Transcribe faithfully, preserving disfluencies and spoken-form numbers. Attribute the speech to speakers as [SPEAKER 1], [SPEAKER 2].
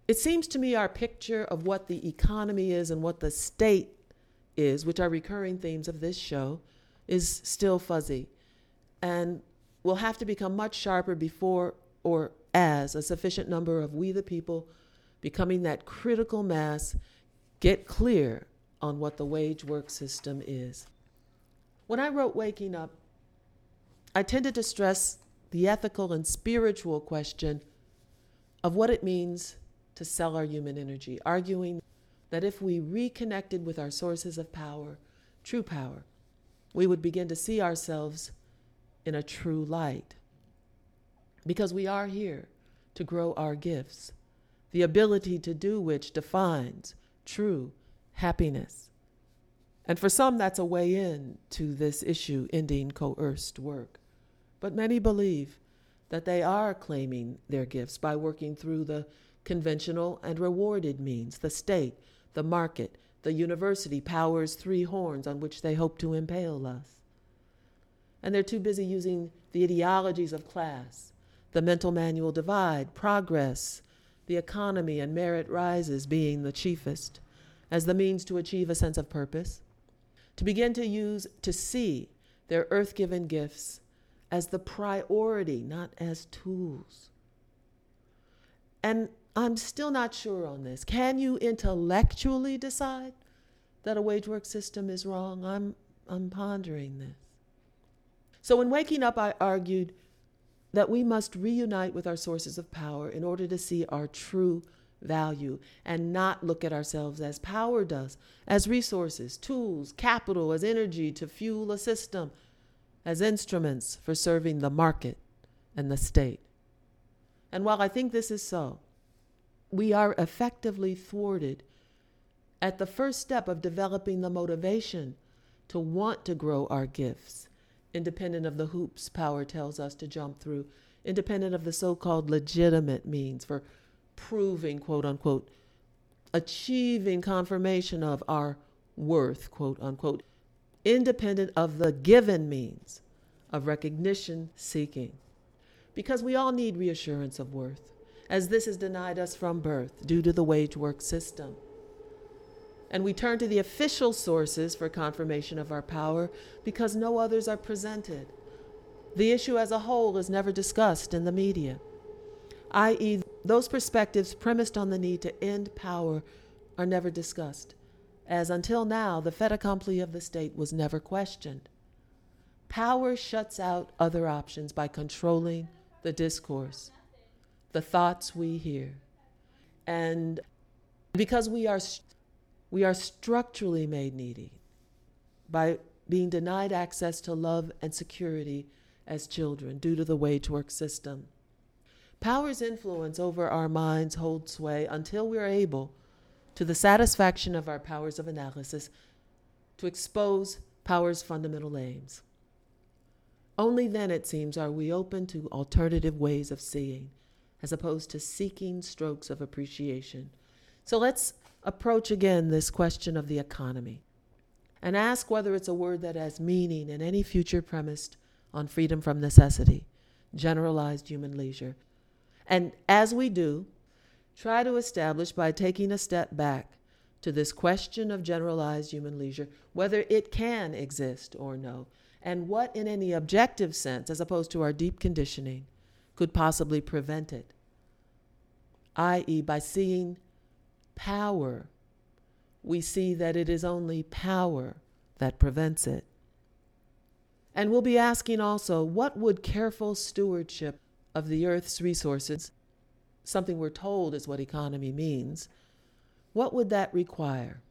[SPEAKER 1] It seems to me our picture of what the economy is and what the state is, which are recurring themes of this show, is still fuzzy and will have to become much sharper before or as a sufficient number of we the people, becoming that critical mass, get clear on what the wage work system is. When I wrote Waking Up, I tended to stress the ethical and spiritual question of what it means to sell our human energy, arguing that if we reconnected with our sources of power, true power, we would begin to see ourselves in a true light. Because we are here to grow our gifts, the ability to do which defines true happiness. And for some, that's a way in to this issue, ending coerced work. But many believe that they are claiming their gifts by working through the conventional and rewarded means, the state, the market, the university, power's three horns on which they hope to impale us. And they're too busy using the ideologies of class, the mental manual divide, progress, the economy, and merit rises being the chiefest, as the means to achieve a sense of purpose, to begin to use, to see their earth-given gifts as the priority, not as tools. And I'm still not sure on this. Can you intellectually decide that a wage work system is wrong? I'm, I'm pondering this. So in Waking Up, I argued that we must reunite with our sources of power in order to see our true value and not look at ourselves as power does, as resources, tools, capital, as energy to fuel a system, as instruments for serving the market and the state. And while I think this is so, we are effectively thwarted at the first step of developing the motivation to want to grow our gifts, independent of the hoops power tells us to jump through, independent of the so-called legitimate means for proving, quote unquote, achieving confirmation of our worth, quote unquote, independent of the given means of recognition seeking. Because we all need reassurance of worth, as this is denied us from birth due to the wage work system. And we turn to the official sources for confirmation of our power because no others are presented. The issue as a whole is never discussed in the media, that is, those perspectives premised on the need to end power are never discussed, as until now, the fait accompli of the state was never questioned. Power shuts out other options by controlling the discourse, the thoughts we hear. And because we are we are structurally made needy by being denied access to love and security as children due to the wage work system. Power's influence over our minds holds sway until we are able, to the satisfaction of our powers of analysis, to expose power's fundamental aims. Only then, it seems, are we open to alternative ways of seeing, as opposed to seeking strokes of appreciation. So let's approach again this question of the economy and ask whether it's a word that has meaning in any future premised on freedom from necessity, generalized human leisure. And as we do, try to establish by taking a step back to this question of generalized human leisure, whether it can exist or no, and what in any objective sense, as opposed to our deep conditioning, could possibly prevent it, that is by seeing power, we see that it is only power that prevents it. And we'll be asking also, what would careful stewardship of the earth's resources, something we're told is what economy means, what would that require?